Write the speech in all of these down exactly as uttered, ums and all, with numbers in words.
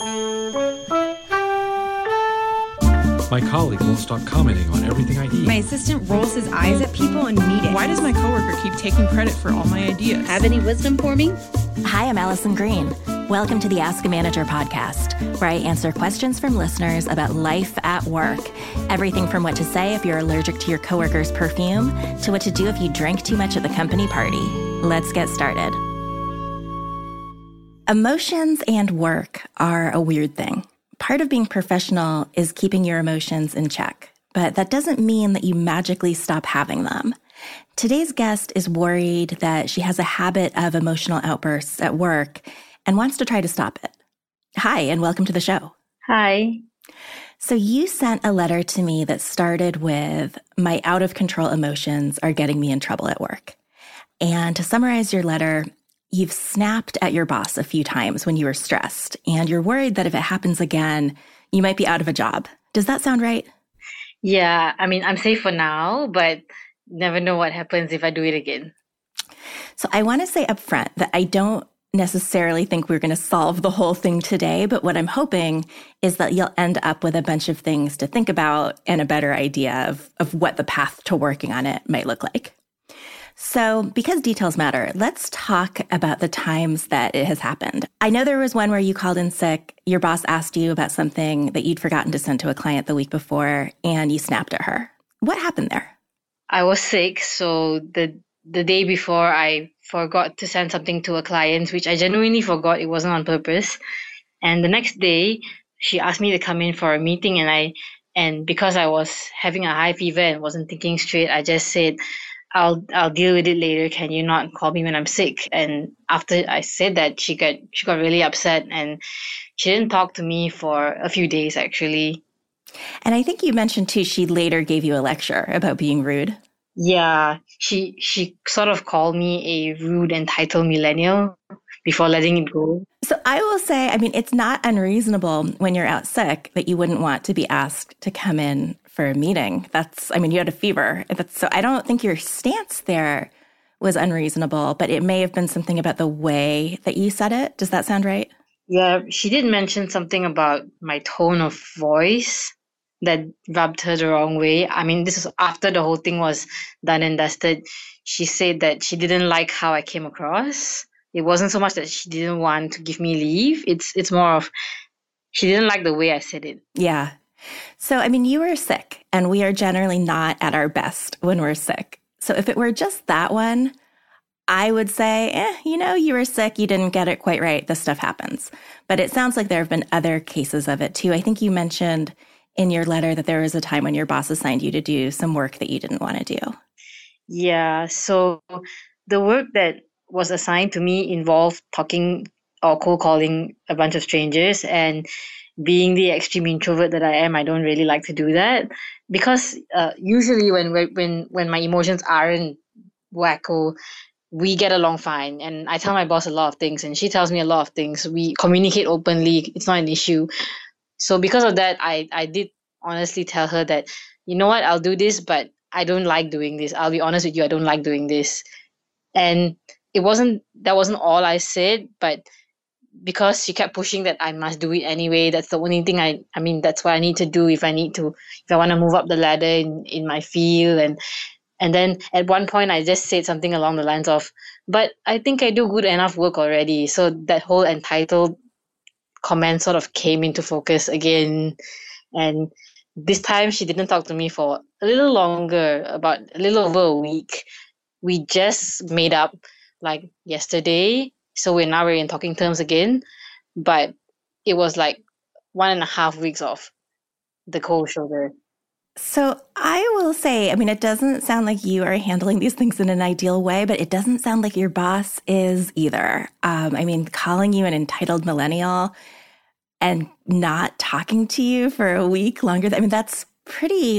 My colleague won't stop commenting on everything I eat. My assistant rolls his eyes at people in meetings. Why does my coworker keep taking credit for all my ideas? Have any wisdom for me? Hi, I'm Allison Green. Welcome to the Ask a Manager podcast, where I answer questions from listeners about life at work. Everything from what to say if you're allergic to your coworker's perfume to what to do if you drink too much at the company party. Let's get started. Emotions and work are a weird thing. Part of being professional is keeping your emotions in check, but that doesn't mean that you magically stop having them. Today's guest is worried that she has a habit of emotional outbursts at work and wants to try to stop it. Hi, and welcome to the show. Hi. So you sent a letter to me that started with, "My out-of-control emotions are getting me in trouble at work." And to summarize your letter, you've snapped at your boss a few times when you were stressed, and you're worried that if it happens again, you might be out of a job. Does that sound right? Yeah, I mean, I'm safe for now, but never know what happens if I do it again. So I want to say up front that I don't necessarily think we're going to solve the whole thing today, but what I'm hoping is that you'll end up with a bunch of things to think about and a better idea of, of what the path to working on it might look like. So because details matter, let's talk about the times that it has happened. I know there was one where you called in sick, your boss asked you about something that you'd forgotten to send to a client the week before, and you snapped at her. What happened there? I was sick, so the the day before I forgot to send something to a client, which I genuinely forgot. It wasn't on purpose. And the next day, she asked me to come in for a meeting, and I and because I was having a high fever and wasn't thinking straight, I just said, I'll I'll deal with it later. Can you not call me when I'm sick? And after I said that, she got she got really upset, and she didn't talk to me for a few days, actually. And I think you mentioned too, she later gave you a lecture about being rude. Yeah, she she sort of called me a rude, entitled millennial before letting it go. So I will say, I mean, it's not unreasonable when you're out sick that you wouldn't want to be asked to come in for a meeting. That's, I mean, you had a fever. That's, so I don't think your stance there was unreasonable, but it may have been something about the way that you said it. Does that sound right? Yeah, she did mention something about my tone of voice that rubbed her the wrong way. I mean, this is after the whole thing was done and dusted. She said that she didn't like how I came across. It wasn't so much that she didn't want to give me leave. It's it's more of she didn't like the way I said it. Yeah. So, I mean, you were sick, and we are generally not at our best when we're sick. So if it were just that one, I would say, eh, you know, you were sick, you didn't get it quite right, this stuff happens. But it sounds like there have been other cases of it too. I think you mentioned in your letter that there was a time when your boss assigned you to do some work that you didn't want to do. Yeah, so the work that was assigned to me involved talking or cold calling a bunch of strangers, and being the extreme introvert that I am, I don't really like to do that because uh, usually when when when my emotions aren't wacko, we get along fine, and I tell my boss a lot of things, and she tells me a lot of things. We communicate openly; it's not an issue. So because of that, I I did honestly tell her that, you know what, I'll do this, but I don't like doing this. I'll be honest with you, I don't like doing this, and it wasn't that wasn't all I said, but because she kept pushing that I must do it anyway. That's the only thing I, I mean, that's what I need to do if I need to, if I want to move up the ladder in, in my field. And, and then at one point I just said something along the lines of, but I think I do good enough work already. So that whole entitled comment sort of came into focus again. And this time she didn't talk to me for a little longer, about a little over a week. We just made up like yesterday. So we're now we're in talking terms again, but it was like one and a half weeks of the cold shoulder. So I will say, I mean, it doesn't sound like you are handling these things in an ideal way, but it doesn't sound like your boss is either. Um, I mean, calling you an entitled millennial and not talking to you for a week longer, I mean, that's pretty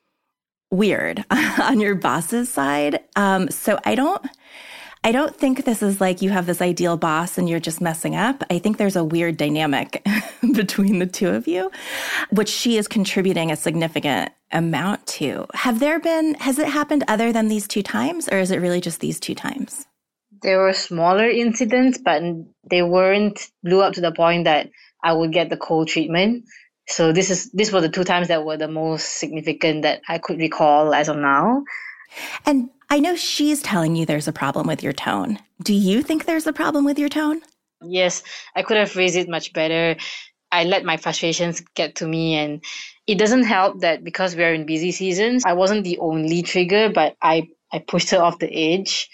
weird on your boss's side. Um, so I don't... I don't think this is like you have this ideal boss and you're just messing up. I think there's a weird dynamic between the two of you, which she is contributing a significant amount to. Have there been, has it happened other than these two times, or is it really just these two times? There were smaller incidents, but they weren't blew up to the point that I would get the cold treatment. So this is this were the two times that were the most significant that I could recall as of now. And I know she's telling you there's a problem with your tone. Do you think there's a problem with your tone? Yes, I could have phrased it much better. I let my frustrations get to me, and it doesn't help that because we're in busy seasons, I wasn't the only trigger, but I, I pushed her off the edge.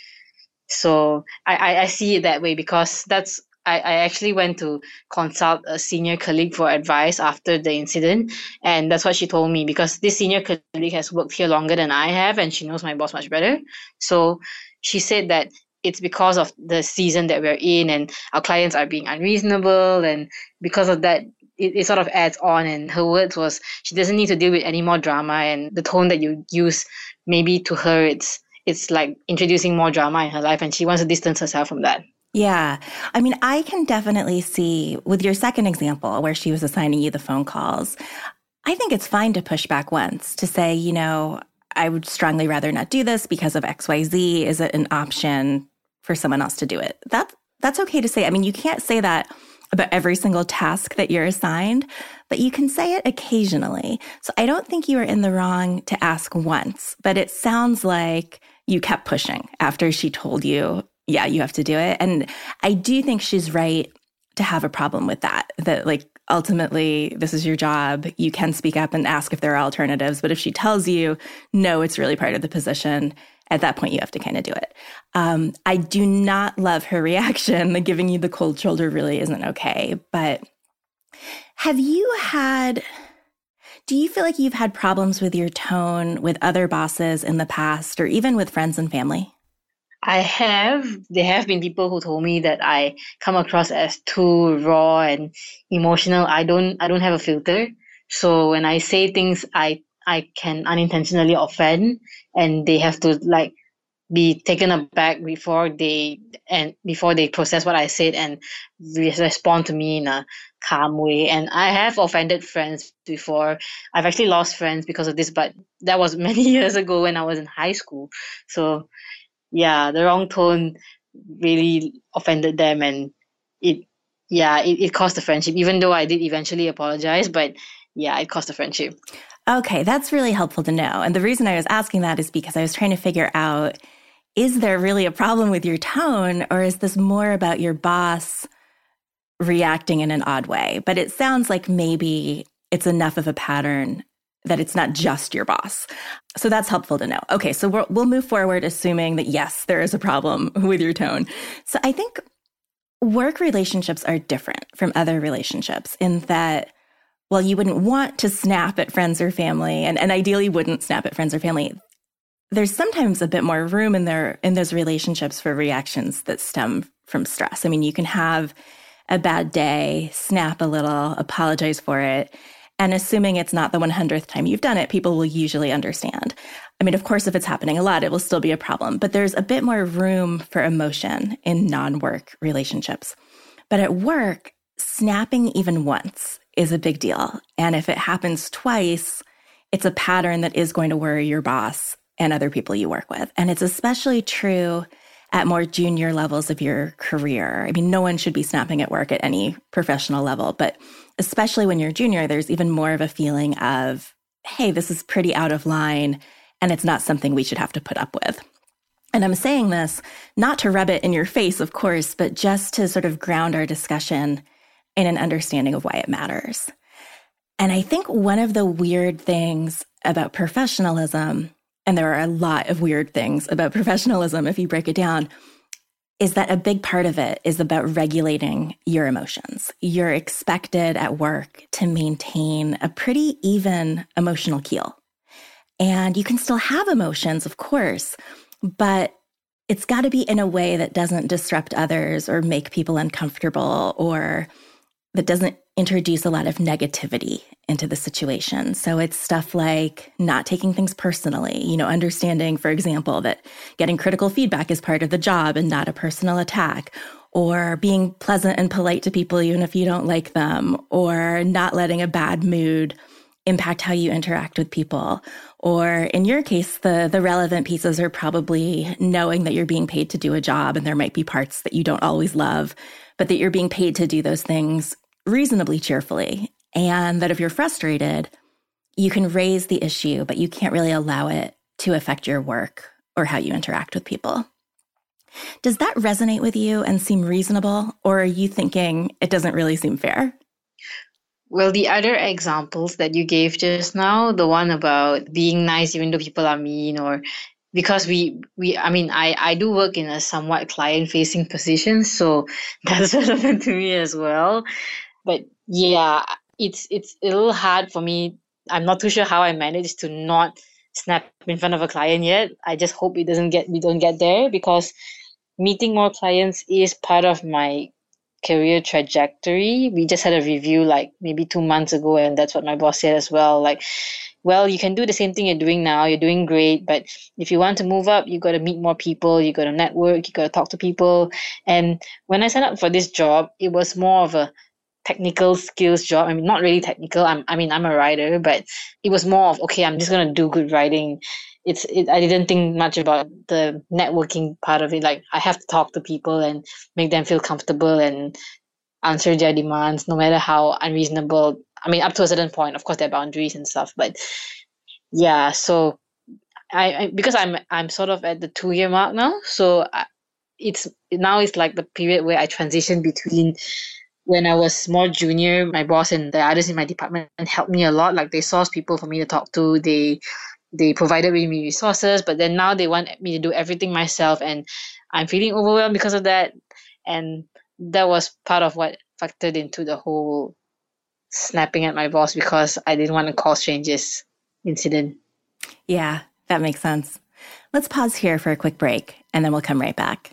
So I, I, I see it that way because that's I, I actually went to consult a senior colleague for advice after the incident, and that's what she told me because this senior colleague has worked here longer than I have, and she knows my boss much better. So she said that it's because of the season that we're in and our clients are being unreasonable, and because of that it, it sort of adds on. And her words was she doesn't need to deal with any more drama, and the tone that you use, maybe to her it's it's like introducing more drama in her life, and she wants to distance herself from that. Yeah. I mean, I can definitely see with your second example where she was assigning you the phone calls, I think it's fine to push back once to say, you know, I would strongly rather not do this because of X Y Z. Is it an option for someone else to do it? That, that's okay to say. I mean, you can't say that about every single task that you're assigned, but you can say it occasionally. So I don't think you are in the wrong to ask once, but it sounds like you kept pushing after she told you, yeah, you have to do it. And I do think she's right to have a problem with that, that like ultimately this is your job. You can speak up and ask if there are alternatives. But if she tells you, no, it's really part of the position, at that point you have to kind of do it. Um, I do not love her reaction. The giving you the cold shoulder really isn't okay. But have you had, do you feel like you've had problems with your tone with other bosses in the past or even with friends and family? I have. There have been people who told me that I come across as too raw and emotional. I don't I don't have a filter. So when I say things, I I can unintentionally offend, and they have to like be taken aback before they and before they process what I said and re- respond to me in a calm way. And I have offended friends before. I've actually lost friends because of this, but that was many years ago when I was in high school. So yeah, the wrong tone really offended them, and it, yeah, it, it cost the friendship, even though I did eventually apologize, but yeah, it cost the friendship. Okay, that's really helpful to know. And the reason I was asking that is because I was trying to figure out, is there really a problem with your tone, or is this more about your boss reacting in an odd way? But it sounds like maybe it's enough of a pattern that it's not just your boss. So that's helpful to know. Okay, so we'll, we'll move forward assuming that, yes, there is a problem with your tone. So I think work relationships are different from other relationships in that, well, you wouldn't want to snap at friends or family, and, and ideally wouldn't snap at friends or family. There's sometimes a bit more room in there in those relationships for reactions that stem from stress. I mean, you can have a bad day, snap a little, apologize for it, and assuming it's not the one hundredth time you've done it, people will usually understand. I mean, of course, if it's happening a lot, it will still be a problem, but there's a bit more room for emotion in non-work relationships. But at work, snapping even once is a big deal. And if it happens twice, it's a pattern that is going to worry your boss and other people you work with. And it's especially true at more junior levels of your career. I mean, no one should be snapping at work at any professional level, but especially when you're junior, there's even more of a feeling of, hey, this is pretty out of line, and it's not something we should have to put up with. And I'm saying this not to rub it in your face, of course, but just to sort of ground our discussion in an understanding of why it matters. And I think one of the weird things about professionalism, and there are a lot of weird things about professionalism if you break it down, is that a big part of it is about regulating your emotions. You're expected at work to maintain a pretty even emotional keel. And you can still have emotions, of course, but it's got to be in a way that doesn't disrupt others or make people uncomfortable, or that doesn't introduce a lot of negativity into the situation. So it's stuff like not taking things personally, you know, understanding, for example, that getting critical feedback is part of the job and not a personal attack, or being pleasant and polite to people even if you don't like them, or not letting a bad mood impact how you interact with people. Or in your case, the, the relevant pieces are probably knowing that you're being paid to do a job and there might be parts that you don't always love, but that you're being paid to do those things reasonably cheerfully, and that if you're frustrated, you can raise the issue, but you can't really allow it to affect your work or how you interact with people. Does that resonate with you and seem reasonable, or are you thinking it doesn't really seem fair? Well, the other examples that you gave just now, the one about being nice even though people are mean, or because we, we I mean, I, I do work in a somewhat client-facing position, so that's relevant to me as well. But yeah, it's it's a little hard for me. I'm not too sure how I managed to not snap in front of a client yet. I just hope it doesn't get we don't get there, because meeting more clients is part of my career trajectory. We just had a review like maybe two months ago, and that's what my boss said as well. Like, well, you can do the same thing you're doing now. You're doing great, but if you want to move up, you got to meet more people. You got to network. You got to talk to people. And when I signed up for this job, it was more of a technical skills job. I mean, not really technical. I'm, I mean, I'm a writer, but it was more of, okay, I'm just going to do good writing. It's, it, I didn't think much about the networking part of it. Like, I have to talk to people and make them feel comfortable and answer their demands, no matter how unreasonable. I mean, up to a certain point, of course, there are boundaries and stuff. But yeah, so I, I because I'm I'm sort of at the two year mark now. So I, it's now it's like the period where I transition between. When I was more junior, my boss and the others in my department helped me a lot. Like, they sourced people for me to talk to. They they provided me resources, but then now they want me to do everything myself, and I'm feeling overwhelmed because of that. And that was part of what factored into the whole snapping at my boss, because I didn't want to cause strangers incident. Yeah, that makes sense. Let's pause here for a quick break, and then we'll come right back.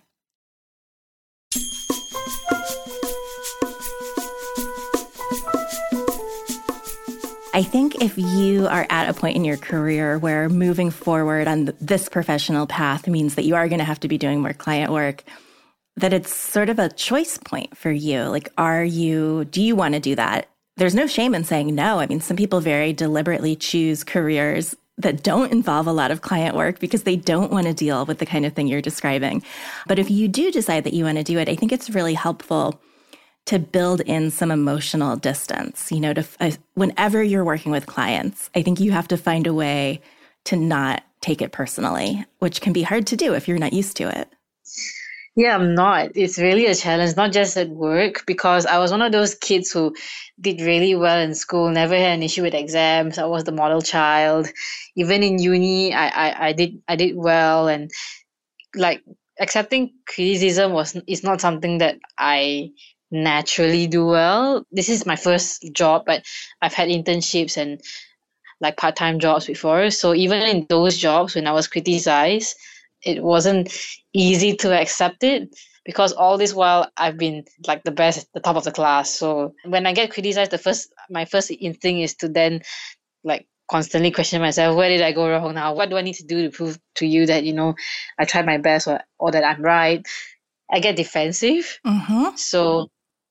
I think if you are at a point in your career where moving forward on this professional path means that you are going to have to be doing more client work, that it's sort of a choice point for you. Like, are you, do you want to do that? There's no shame in saying no. I mean, some people very deliberately choose careers that don't involve a lot of client work because they don't want to deal with the kind of thing you're describing. But if you do decide that you want to do it, I think it's really helpful to build in some emotional distance. You know, to uh, whenever you're working with clients, I think you have to find a way to not take it personally, which can be hard to do if you're not used to it. Yeah, I'm not. It's really a challenge, not just at work, because I was one of those kids who did really well in school, never had an issue with exams. I was the model child. Even in uni, I, I, I did I did well, and like accepting criticism was is not something that I naturally do well. This is my first job, but I've had internships and like part-time jobs before. So even in those jobs, when I was criticized, it wasn't easy to accept it, because all this while I've been like the best, the top of the class. So when I get criticized, the first my first instinct is to then like constantly question myself, where did I go wrong now? What do I need to do to prove to you that, you know, I tried my best, or, or that I'm right? I get defensive. Mm-hmm. So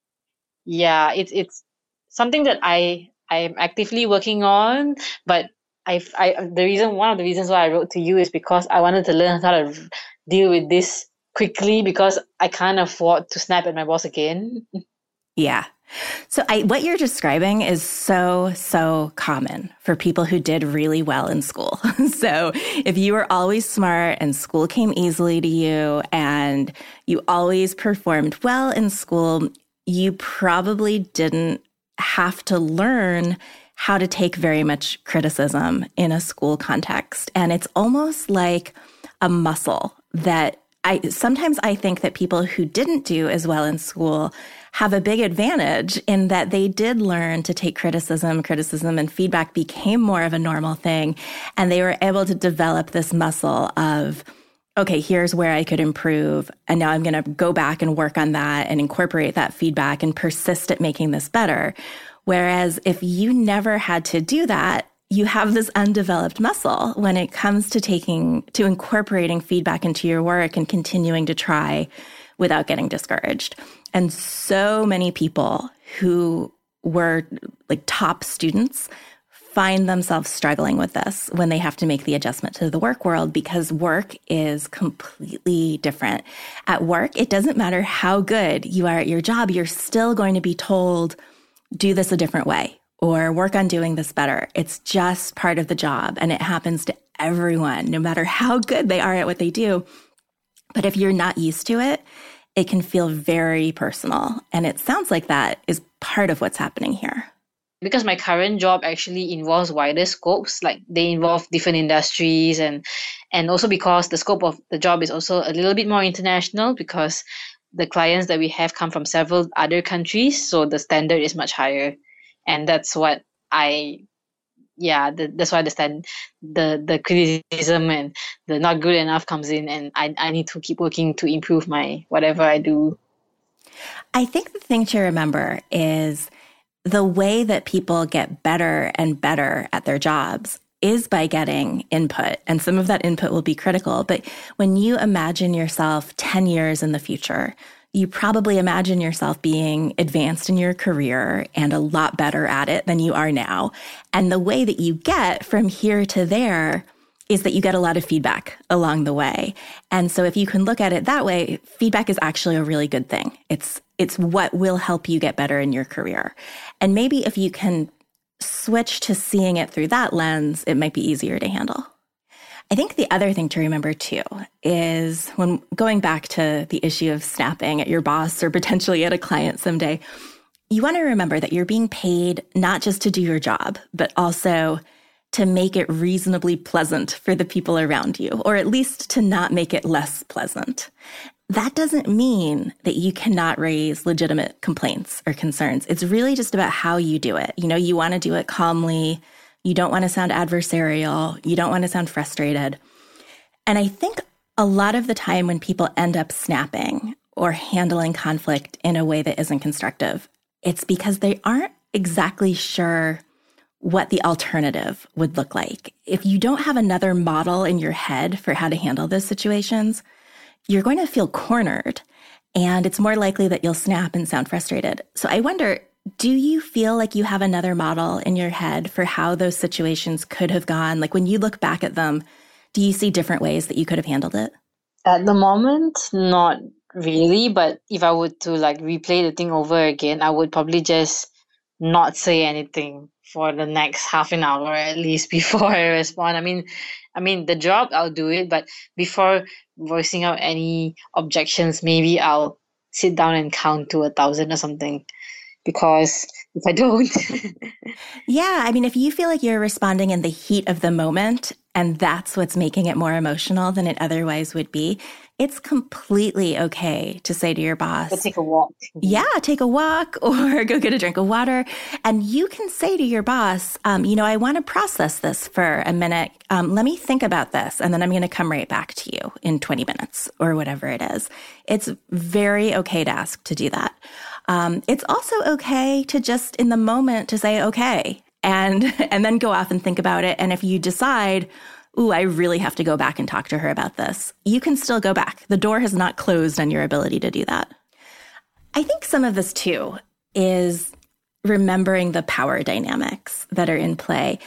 yeah, it's it's something that I I'm actively working on, but I I the reason one of the reasons why I wrote to you is because I wanted to learn how to deal with this quickly, because I can't afford to snap at my boss again. Yeah. So I, what you're describing is so, so common for people who did really well in school. So if you were always smart and school came easily to you and you always performed well in school, you probably didn't have to learn how to take very much criticism in a school context. And it's almost like a muscle that I sometimes I think that people who didn't do as well in school have a big advantage in that they did learn to take criticism. Criticism and feedback became more of a normal thing. And they were able to develop this muscle of, okay, here's where I could improve. And now I'm going to go back and work on that and incorporate that feedback and persist at making this better. Whereas if you never had to do that, you have this undeveloped muscle when it comes to taking, to incorporating feedback into your work and continuing to try without getting discouraged. And so many people who were like top students find themselves struggling with this when they have to make the adjustment to the work world, because work is completely different. At work, it doesn't matter how good you are at your job, you're still going to be told do this a different way or work on doing this better. It's just part of the job, and it happens to everyone, no matter how good they are at what they do. But if you're not used to it, it can feel very personal. And it sounds like that is part of what's happening here. Because my current job actually involves wider scopes, like they involve different industries, and and also because the scope of the job is also a little bit more international, because the clients that we have come from several other countries, so the standard is much higher. And that's what I, yeah, the, that's why the stand, the the criticism and the not good enough comes in, and I, I need to keep working to improve my whatever I do. I think the thing to remember is the way that people get better and better at their jobs is by getting input. And some of that input will be critical. But when you imagine yourself ten years in the future, you probably imagine yourself being advanced in your career and a lot better at it than you are now. And the way that you get from here to there is that you get a lot of feedback along the way. And so if you can look at it that way, feedback is actually a really good thing. It's it's what will help you get better in your career. And maybe if you can switch to seeing it through that lens, it might be easier to handle. I think the other thing to remember too is when going back to the issue of snapping at your boss or potentially at a client someday, you want to remember that you're being paid not just to do your job, but also to make it reasonably pleasant for the people around you, or at least to not make it less pleasant. That doesn't mean that you cannot raise legitimate complaints or concerns. It's really just about how you do it. You know, you want to do it calmly. You don't want to sound adversarial. You don't want to sound frustrated. And I think a lot of the time when people end up snapping or handling conflict in a way that isn't constructive, it's because they aren't exactly sure what the alternative would look like. If you don't have another model in your head for how to handle those situations, you're going to feel cornered, and it's more likely that you'll snap and sound frustrated. So I wonder, do you feel like you have another model in your head for how those situations could have gone? Like when you look back at them, do you see different ways that you could have handled it? At the moment, not really. But if I were to like replay the thing over again, I would probably just not say anything for the next half an hour at least before I respond. I mean, I mean the job, I'll do it, but before voicing out any objections, maybe I'll sit down and count to a thousand or something. Because if I don't. Yeah, I mean, if you feel like you're responding in the heat of the moment and that's what's making it more emotional than it otherwise would be, it's completely okay to say to your boss, go take a walk. Yeah, take a walk or go get a drink of water. And you can say to your boss, um, you know, I want to process this for a minute. Um, let me think about this. And then I'm going to come right back to you in twenty minutes or whatever it is. It's very okay to ask to do that. Um, it's also okay to just in the moment to say, okay, and and then go off and think about it. And if you decide, ooh, I really have to go back and talk to her about this, you can still go back. The door has not closed on your ability to do that. I think some of this too is remembering the power dynamics that are in play.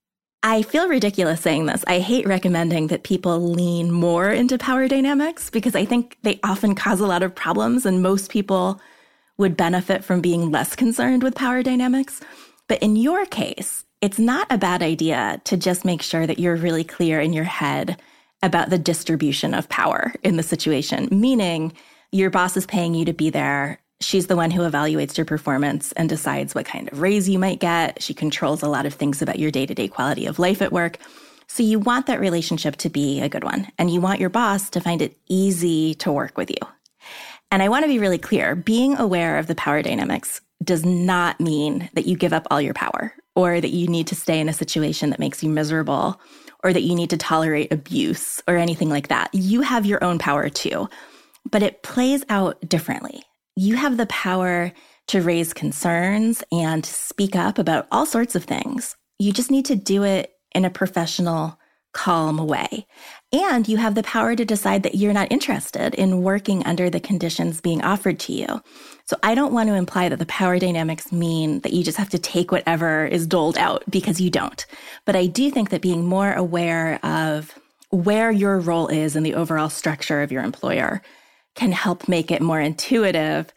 I feel ridiculous saying this. I hate recommending that people lean more into power dynamics because I think they often cause a lot of problems and most people would benefit from being less concerned with power dynamics. But in your case, it's not a bad idea to just make sure that you're really clear in your head about the distribution of power in the situation, meaning your boss is paying you to be there. She's the one who evaluates your performance and decides what kind of raise you might get. She controls a lot of things about your day-to-day quality of life at work. So you want that relationship to be a good one, and you want your boss to find it easy to work with you. And I want to be really clear, being aware of the power dynamics does not mean that you give up all your power or that you need to stay in a situation that makes you miserable or that you need to tolerate abuse or anything like that. You have your own power too, but it plays out differently. You have the power to raise concerns and speak up about all sorts of things. You just need to do it in a professional, calm way. And you have the power to decide that you're not interested in working under the conditions being offered to you. So I don't want to imply that the power dynamics mean that you just have to take whatever is doled out, because you don't. But I do think that being more aware of where your role is in the overall structure of your employer can help make it more intuitive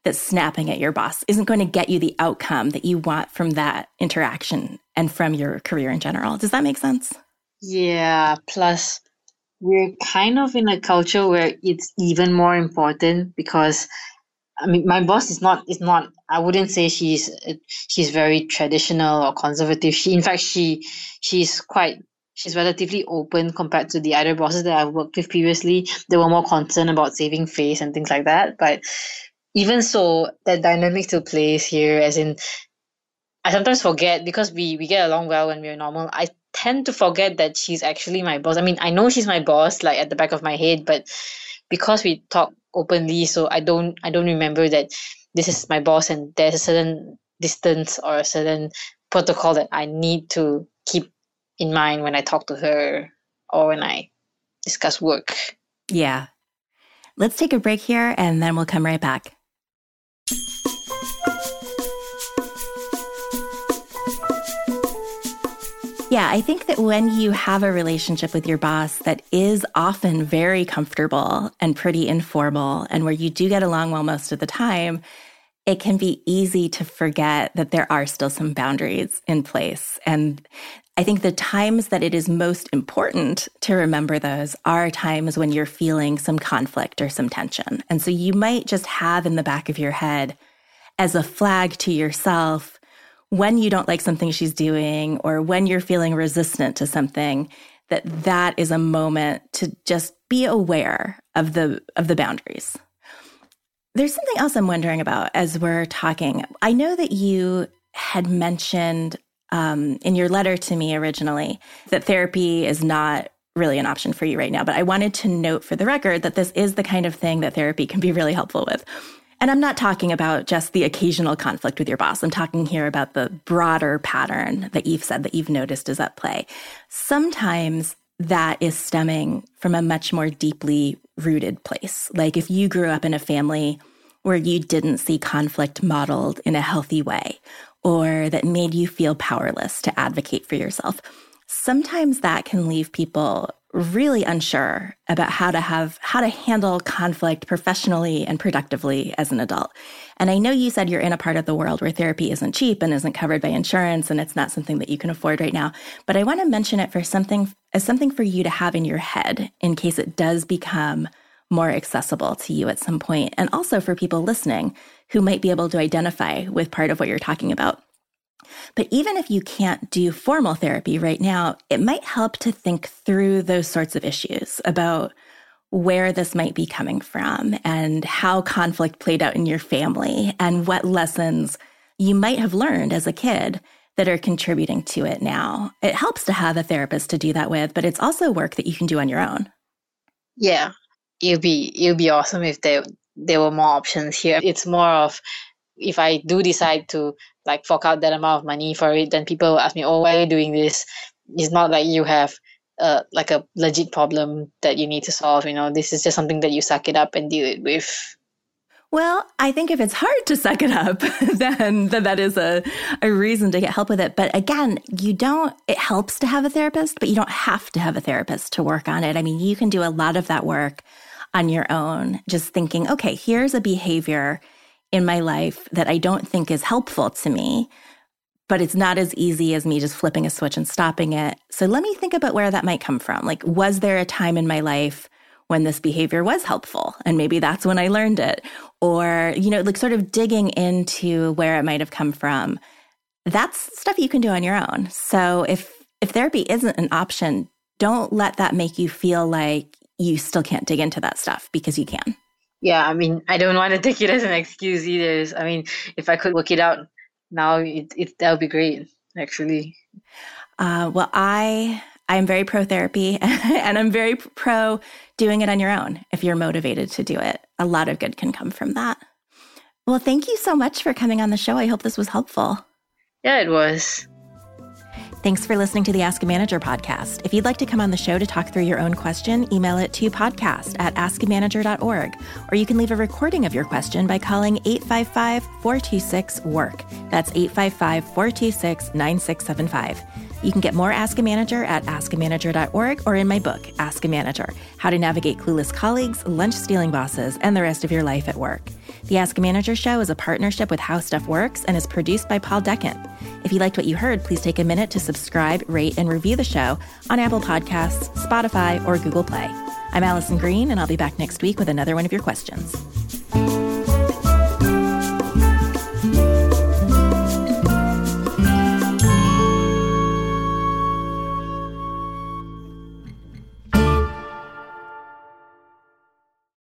that snapping at your boss isn't going to get you the outcome that you want from that interaction and from your career in general. Does that make sense? Yeah, plus we're kind of in a culture where it's even more important because I mean my boss is not is not I wouldn't say she's she's very traditional or conservative. She in fact she she's quite she's relatively open compared to the other bosses that I've worked with previously. They were more concerned about saving face and things like that. But even so, that dynamic still plays here, as in I sometimes forget because we, we get along well when we're normal. I tend to forget that she's actually my boss. I mean, I know she's my boss, like at the back of my head, but because we talk openly, so I don't I don't remember that this is my boss and there's a certain distance or a certain protocol that I need to keep in mind when I talk to her or when I discuss work. Yeah. Let's take a break here and then we'll come right back. Yeah, I think that when you have a relationship with your boss that is often very comfortable and pretty informal and where you do get along well most of the time, it can be easy to forget that there are still some boundaries in place. And I think the times that it is most important to remember those are times when you're feeling some conflict or some tension. And so you might just have in the back of your head as a flag to yourself when you don't like something she's doing or when you're feeling resistant to something, that that is a moment to just be aware of the of the boundaries. There's something else I'm wondering about as we're talking. I know that you had mentioned um, in your letter to me originally that therapy is not really an option for you right now, but I wanted to note for the record that this is the kind of thing that therapy can be really helpful with. And I'm not talking about just the occasional conflict with your boss. I'm talking here about the broader pattern that you've said that you've noticed is at play. Sometimes that is stemming from a much more deeply rooted place. Like if you grew up in a family where you didn't see conflict modeled in a healthy way, or that made you feel powerless to advocate for yourself, sometimes that can leave people really unsure about how to have how to handle conflict professionally and productively as an adult. And I know you said you're in a part of the world where therapy isn't cheap and isn't covered by insurance, and it's not something that you can afford right now. But I want to mention it for something as something for you to have in your head in case it does become more accessible to you at some point, and also for people listening who might be able to identify with part of what you're talking about. But even if you can't do formal therapy right now, it might help to think through those sorts of issues about where this might be coming from and how conflict played out in your family and what lessons you might have learned as a kid that are contributing to it now. It helps to have a therapist to do that with, but it's also work that you can do on your own. Yeah, it'll be it'll be awesome if there there were more options here. It's more of if I do decide to like fork out that amount of money for it, then people will ask me, oh, why are you doing this? It's not like you have uh, like a legit problem that you need to solve. You know, this is just something that you suck it up and deal it with. Well, I think if it's hard to suck it up, then, then that is a, a reason to get help with it. But again, you don't, it helps to have a therapist, but you don't have to have a therapist to work on it. I mean, you can do a lot of that work on your own, just thinking, okay, here's a behavior in my life that I don't think is helpful to me, but it's not as easy as me just flipping a switch and stopping it. So let me think about where that might come from. Like, was there a time in my life when this behavior was helpful? And maybe that's when I learned it. Or, you know, like sort of digging into where it might have come from. That's stuff you can do on your own. So if if therapy isn't an option, don't let that make you feel like you still can't dig into that stuff, because you can. Yeah, I mean, I don't want to take it as an excuse either. I mean, if I could work it out now, it, it that would be great, actually. Uh, well, I I'm very pro therapy, and I'm very pro doing it on your own if you're motivated to do it. A lot of good can come from that. Well, thank you so much for coming on the show. I hope this was helpful. Yeah, it was. Thanks for listening to the Ask a Manager podcast. If you'd like to come on the show to talk through your own question, email it to podcast at ask a manager dot org. Or you can leave a recording of your question by calling eight five five, four two six, work. That's eight five five, four two six, nine six seven five. You can get more Ask a Manager at ask a manager dot org or in my book, Ask a Manager, How to Navigate Clueless Colleagues, Lunch-Stealing Bosses, and the Rest of Your Life at Work. The Ask a Manager Show is a partnership with How Stuff Works and is produced by Paul Deckant. If you liked what you heard, please take a minute to subscribe, rate, and review the show on Apple Podcasts, Spotify, or Google Play. I'm Allison Green, and I'll be back next week with another one of your questions.